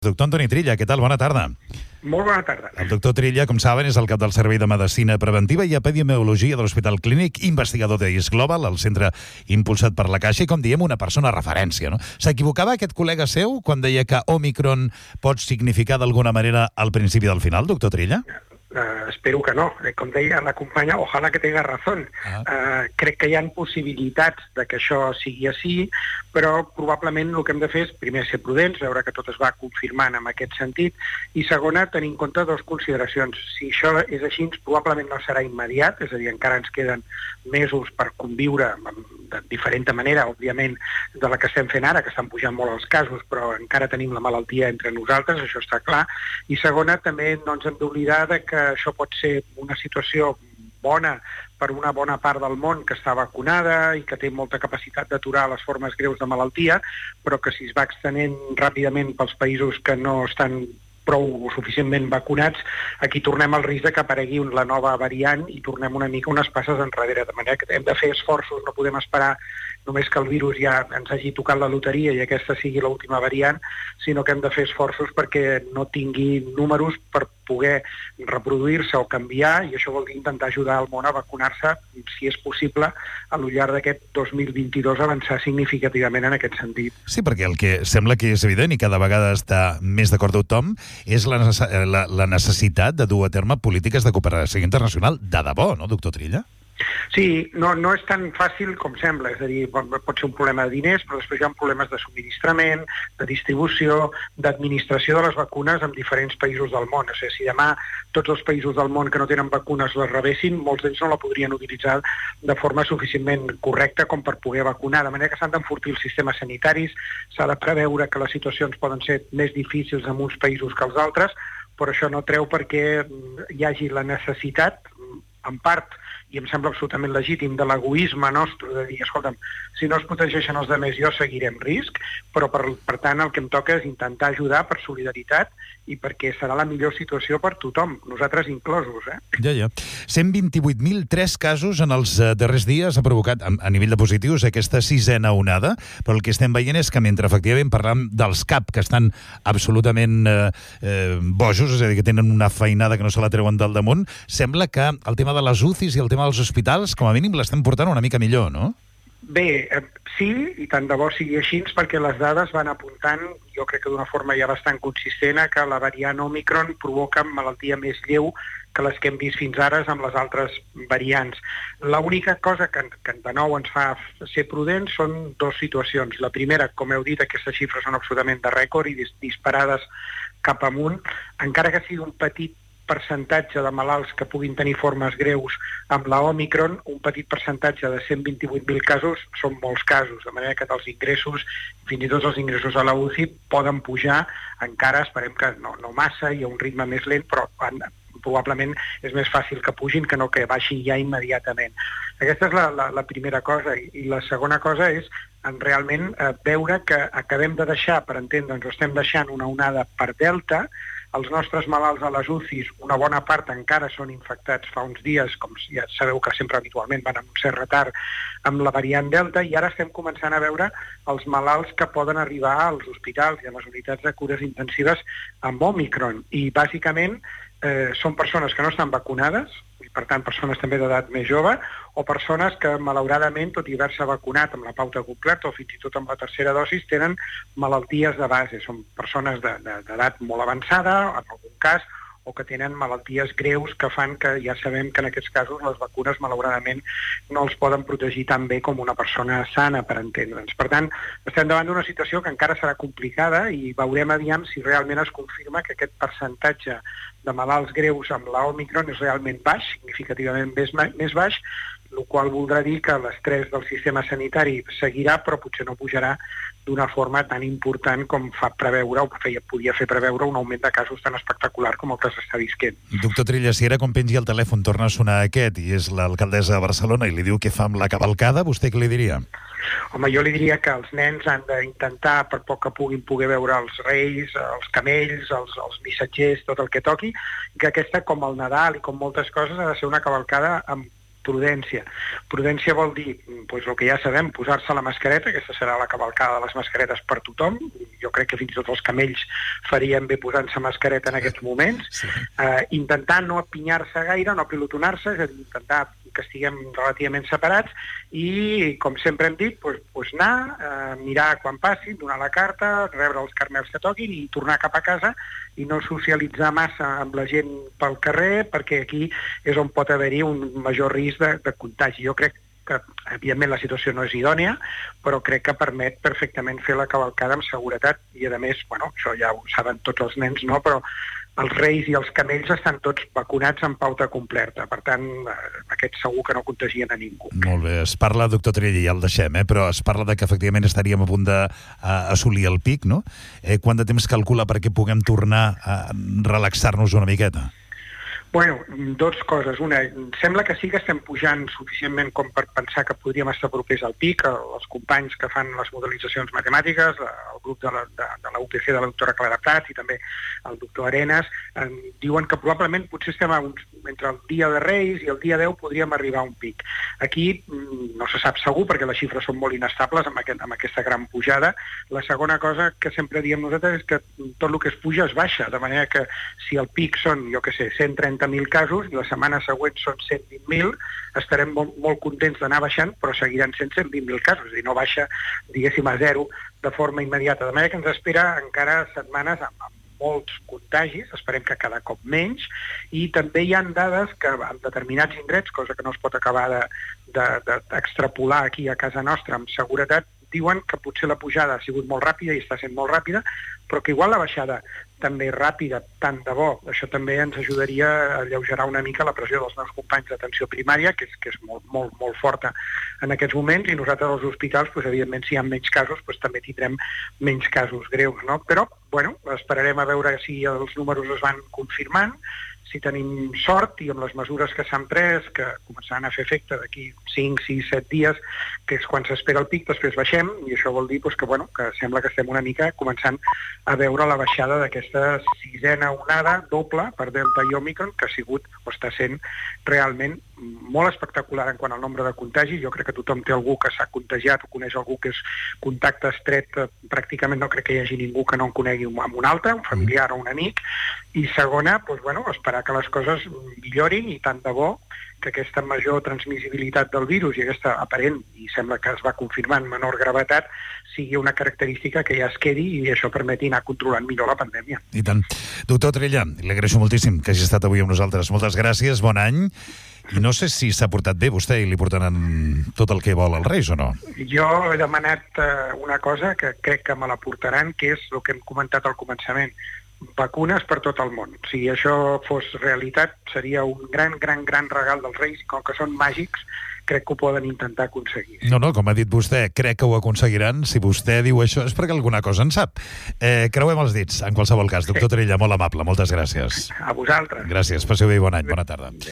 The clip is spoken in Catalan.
Doctor Antoni Trilla, què tal? Bona tarda. Molt bona tarda. El doctor Trilla, com saben, és el cap del Servei de Medicina Preventiva i Epidemiologia de l'Hospital Clínic, investigador d'Is Global, el centre impulsat per la Caixa, i, com diem, una persona referència, no? S'equivocava aquest col·lega seu quan deia que Omicron pot significar d'alguna manera el principi del final, doctor Trilla? Espero que no. Com deia la companya, ojalà que tenga razón. Crec que hi ha possibilitats de que això sigui així, però probablement el que hem de fer és, primer, ser prudents, veure que tot es va confirmant en aquest sentit, i segona, tenir en compte dues consideracions. Si això és així, probablement no serà immediat, és a dir, encara ens queden mesos per conviure de diferent manera, òbviament, de la que estem fent ara, que estan pujant molt els casos, però encara tenim la malaltia entre nosaltres, això està clar. I segona, també no ens hem d'oblidar que això pot ser una situació bona per una bona part del món que està vacunada i que té molta capacitat d'aturar les formes greus de malaltia, però que si es va extenent ràpidament pels països que no estan prou o suficientment vacunats, aquí tornem al risc de que aparegui la nova variant i tornem una mica unes passes enrere, de manera que hem de fer esforços, no podem esperar només que el virus ja ens hagi tocat la loteria i aquesta sigui l'última variant, sinó que hem de fer esforços perquè no tingui números per poder reproduir-se o canviar, i això vol dir intentar ajudar el món a vacunar-se, si és possible, a lo llarg d'aquest 2022 avançar significativament en aquest sentit. Sí, perquè el que sembla que és evident i cada vegada està més d'acord tothom és la necessitat de dur a terme polítiques de cooperació internacional de debò, no, doctor Trilla? Sí, no és tan fàcil com sembla, és a dir, pot ser un problema de diners, però després hi ha problemes de subministrament, de distribució, d'administració de les vacunes en diferents països del món. O sigui, si demà tots els països del món que no tenen vacunes les rebessin, molts d'ells no la podrien utilitzar de forma suficientment correcta com per poder vacunar, de manera que s'han d'enfortir els sistemes sanitaris, s'ha de preveure que les situacions poden ser més difícils en uns països que els altres, però això no treu perquè hi hagi la necessitat, en part, i em sembla absolutament legítim, de l'egoisme nostre, de dir, escolta'm, si no es protegeixen els altres, jo seguiré en risc, però per tant el que em toca és intentar ajudar per solidaritat i perquè serà la millor situació per tothom, nosaltres inclosos. Ja. 128.003 casos en els darrers dies ha provocat, a nivell de positius, aquesta sisena onada, però el que estem veient és que mentre efectivament parlam dels CAP, que estan absolutament bojos, és a dir, que tenen una feinada que no se la treuen del damunt, sembla que el tema de les UCIs i el tema dels hospitals, com a mínim, l'estem portant una mica millor, no? Bé, sí, i tant de bo sigui així, perquè les dades van apuntant, jo crec que d'una forma ja bastant consistent, que la variant Omicron provoca malaltia més lleu que les que hem vist fins ara amb les altres variants. L'única cosa que de nou ens fa ser prudents són dues situacions. La primera, com heu dit, aquestes xifres són absolutament de rècord i disparades cap amunt, encara que sigui un petit percentatge de malalts que puguin tenir formes greus amb la Omicron, un petit percentatge de 128.000 casos són molts casos, de manera que els ingressos, fins i tot els ingressos a la UCI, poden pujar, encara esperem que no massa i a un ritme més lent, però probablement és més fàcil que pugin que no que baixin ja immediatament. Aquesta és la primera cosa, i la segona cosa és realment veure que acabem de deixar, per entendre'ns, estem deixant una onada per Delta. Els nostres malalts a les UCIs, una bona part encara són infectats fa uns dies, com ja sabeu que sempre habitualment van amb un cert retard amb la variant Delta, i ara estem començant a veure els malalts que poden arribar als hospitals i a les unitats de cures intensives amb Omicron. I bàsicament són persones que no estan vacunades, i per tant persones també d'edat més jove, o persones que malauradament, tot i haver-se vacunat amb la pauta completa o fins i tot amb la tercera dosis, tenen malalties de base. Són persones d'edat molt avançada, en algun cas, o que tenen malalties greus que fan que ja sabem que en aquests casos les vacunes malauradament no els poden protegir tan bé com una persona sana, per entendre'ns. Per tant, estem davant d'una situació que encara serà complicada i veurem aviam si realment es confirma que aquest percentatge de malalts greus amb la Omicron és realment baix, significativament més baix, el qual voldrà dir que l'estrès del sistema sanitari seguirà, però potser no pujarà d'una forma tan important com fa preveure, o podia fer preveure un augment de casos tan espectacular com el que s'està visquent. Doctor Trilla, si ara quan pengi el telèfon torna a sonar aquest i és l'alcaldessa de Barcelona i li diu què fa amb la cavalcada, vostè què li diria? Home, jo li diria que els nens han d'intentar, per poc que puguin poder veure els reis, els camells, els missatgers, tot el que toqui, que aquesta, com el Nadal i com moltes coses, ha de ser una cavalcada amb Prudència. Prudència vol dir, doncs el que ja sabem, posar-se la mascareta, aquesta serà la cavalcada de les mascaretes per tothom. Jo crec que fins i tot els camells farien bé posant-se mascareta en aquests moments. Sí. Intentar no apinyar-se gaire, no pilotonar-se, és a dir, intentar que estiguem relativament separats i, com sempre hem dit, doncs anar, mirar quan passi, donar la carta, rebre els carnets que toquin i tornar cap a casa i no socialitzar massa amb la gent pel carrer, perquè aquí és on pot haver-hi un major risc de contagi. Jo crec que, evidentment, la situació no és idònia, però crec que permet perfectament fer la cavalcada amb seguretat i, a més, bueno, això ja ho saben tots els nens, no?, però els reis i els camells estan tots vacunats amb pauta completa. Per tant, aquests segur que no contagien a ningú. Molt bé. Es parla, doctor Triella, ja el deixem, però es parla de que efectivament estaríem a punt d'assolir el pic, no? Quant de temps calcula perquè puguem tornar a relaxar-nos una miqueta? Bueno, dues coses. Una, sembla que sí que estem pujant suficientment com per pensar que podríem estar propers al pic. Els companys que fan les modelitzacions matemàtiques, el grup de la UPC de la doctora Clara Prats i també el doctor Arenas, diuen que probablement potser estem entre el dia de Reis i el dia 10 podríem arribar a un pic. Aquí no se sap segur perquè les xifres són molt inestables amb aquesta gran pujada. La segona cosa que sempre diem nosaltres és que tot el que es puja es baixa, de manera que si el pic són, jo què sé, 130.000 casos i la setmana següent són 120.000, estarem molt contents d'anar baixant, però seguiran sent 120.000 casos, és a dir, no baixa, diguéssim, a zero de forma immediata. De manera que ens espera encara setmanes amb molts contagis, esperem que cada cop menys, i també hi ha dades que en determinats indrets, cosa que no es pot acabar d'extrapolar aquí a casa nostra amb seguretat, diuen que potser la pujada ha sigut molt ràpida i està sent molt ràpida, però que igual la baixada també ràpida, tant de bo. Això també ens ajudaria a alleugerar una mica la pressió dels nostres companys d'atenció primària, que és molt forta en aquests moments, i nosaltres als hospitals, doncs, evidentment, si hi ha menys casos, doncs, també tindrem menys casos greus, no? Però, bueno, esperarem a veure si els números es van confirmant, si tenim sort i amb les mesures que s'han pres, que començaran a fer efecte d'aquí 5, 6, 7 dies, que és quan s'espera el pic, després baixem, i això vol dir que sembla que estem una mica començant a veure la baixada d'aquesta sisena onada doble per Delta i Omicron, que ha sigut o està sent realment molt espectacular en quant al nombre de contagis. Jo crec que tothom té algú que s'ha contagiat o coneix algú que és contacte estret. Pràcticament no crec que hi hagi ningú que no en conegui amb un altre, un familiar o un amic. I segona, esperar que les coses millorin i tant de bo que aquesta major transmissibilitat del virus i aquesta aparent, i sembla que es va confirmar en menor gravetat, sigui una característica que ja es quedi i això permeti anar controlant millor la pandèmia. I tant. Doctor Triella, li agraeixo moltíssim que hagi estat avui amb nosaltres. Moltes gràcies, bon any. I no sé si s'ha portat bé vostè i li portaran tot el que vol als Reis o no. Jo he demanat una cosa que crec que me la portaran, que és el que hem comentat al començament, vacunes per tot el món. Si això fos realitat, seria un gran regal dels Reis, i com que són màgics, crec que ho poden intentar aconseguir. No, com ha dit vostè, crec que ho aconseguiran. Si vostè diu això és perquè alguna cosa en sap. Creuem els dits, en qualsevol cas. Doctor Triella, molt amable, moltes gràcies. A vosaltres. Gràcies, passeu bé i bon any, bona tarda.